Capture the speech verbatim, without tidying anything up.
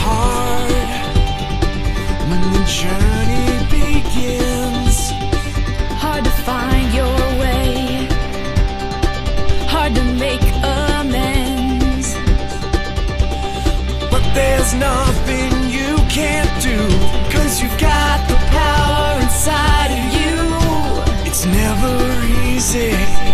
hard when the journey begins. Hard to find your way, hard to make amends. But there's nothing you can't do, 'cause you've got the power inside of you. It's never easy.